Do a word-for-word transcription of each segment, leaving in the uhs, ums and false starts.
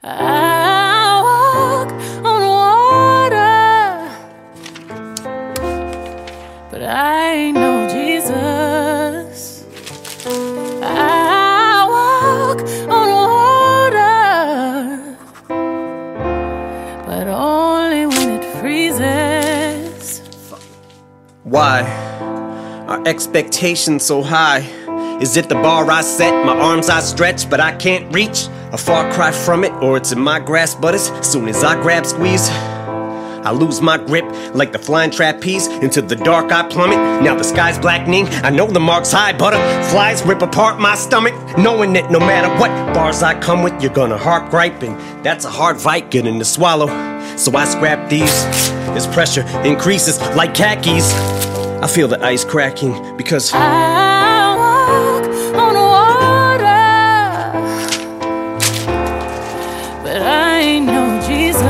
I walk on water, but I ain't no Jesus. I walk on water, but only when it freezes. Why are expectations so high? Is it the bar I set, my arms I stretch, but I can't reach? A far cry from it, or it's in my grasp, but as soon as I grab, squeeze, I lose my grip like the flying trapeze. Into the dark I plummet, now the sky's blackening. I know the mark's high, butterflies rip apart my stomach, knowing that no matter what bars I come with, you're gonna heart gripe, and that's a hard fight getting to swallow. So I scrap these, as pressure increases like khakis. I feel the ice cracking because I walk on water, but I ain't no Jesus.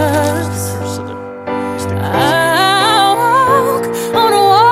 I walk on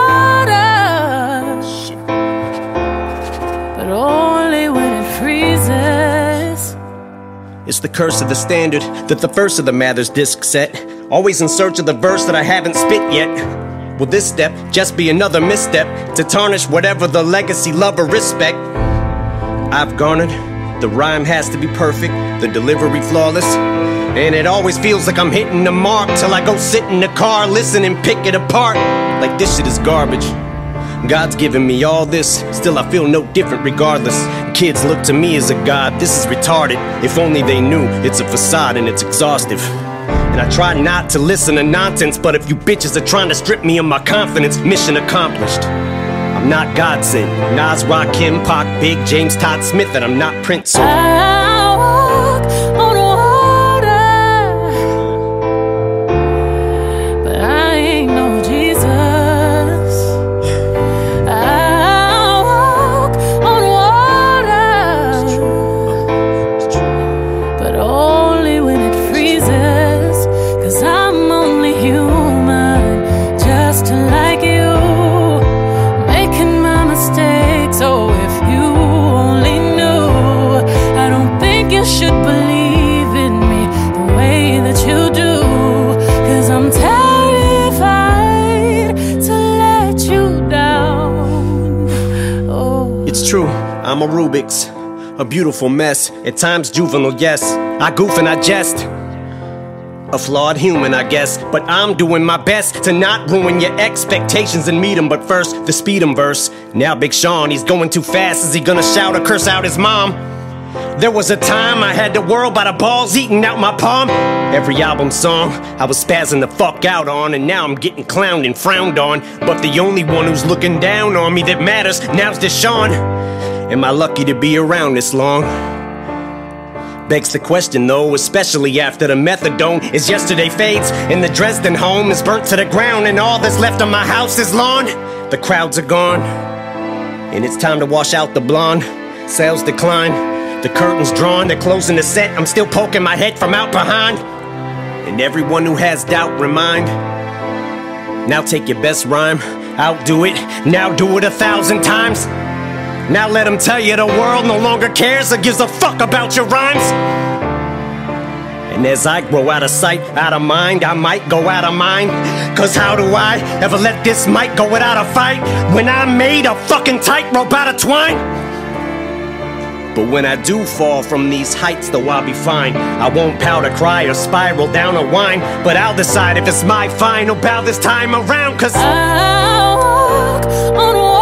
water, but only when it freezes. it's the curse of the standard that the first of the Mathers disc set. Always in search of the verse that I haven't spit yet. Will this step just be another misstep to tarnish whatever the legacy, love, or respect I've garnered? The rhyme has to be perfect, the delivery flawless, and it always feels like I'm hitting the mark till I go sit in the car, listen and pick it apart like this shit is garbage. God's given me all this, still I feel no different regardless. Kids look to me as a god, this is retarded. If only they knew it's a facade and it's exhaustive. And I try not to listen to nonsense, but if you bitches are trying to strip me of my confidence, mission accomplished. I'm not God sent, Nas, Rakim, Pac, Big, James, Todd Smith, and I'm not Prince. So I walk on water, but I ain't no Jesus. I walk on water, but only when it freezes. 'Cause I'm only human, just like you, making my mistakes. Oh, if you only knew, I don't think you should believe in me the way that you do. 'Cause I'm terrified to let you down. Oh, it's true, I'm a Rubik's, a beautiful mess, at times juvenile, yes. I goof and I jest, a flawed human, I guess, but I'm doing my best to not ruin your expectations and meet 'em. But first, the speed 'em verse. Now Big Sean, he's going too fast. Is he gonna shout or curse out his mom? There was a time I had the world by the balls eating out my palm. Every album song I was spazzing the fuck out on, and now I'm getting clowned and frowned on. But the only one who's looking down on me that matters now's Deshaun. Am I lucky to be around this long? Begs the question though, especially after the methadone is yesterday fades and the Dresden home is burnt to the ground and all that's left of my house is lawn. The crowds are gone and it's time to wash out the blonde. Sales decline, the curtains drawn, they're closing the set. I'm still poking my head from out behind, and everyone who has doubt remind, now take your best rhyme, outdo it, now do it a thousand times. Now let them tell you the world no longer cares or gives a fuck about your rhymes. And as I grow out of sight, out of mind, I might go out of mind. 'Cause how do I ever let this mic go without a fight when I made a fucking tightrope out of twine? But when I do fall from these heights, though I'll be fine. I won't pout or cry or spiral down or whine, but I'll decide if it's my final bow this time around. 'Cause I walk on water,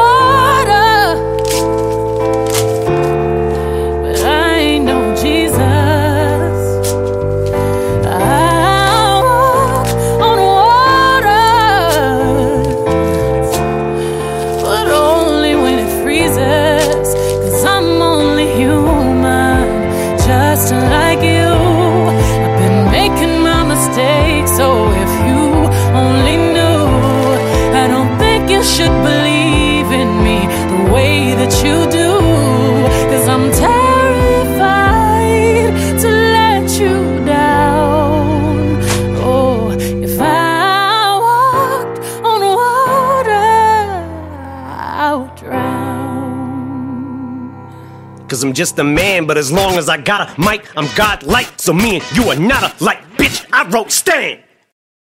like you. I've been making my mistakes. So if you only knew, I don't think you should believe in me the way that you do. 'Cause I'm terrified to let you down. Oh, if I walked on water, I would drown. 'Cause cause I'm just a man. But as long as I got a mic, I'm godlike. So me and you are not alike, bitch. I wrote Stan.